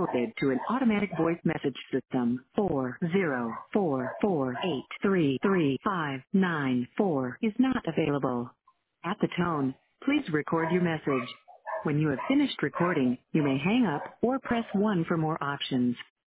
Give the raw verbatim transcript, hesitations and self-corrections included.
forwarded to an automatic voice message system. four zero four four eight three three five nine four is not available. At the tone, please record your message. When you have finished recording, you may hang up or press one for more options.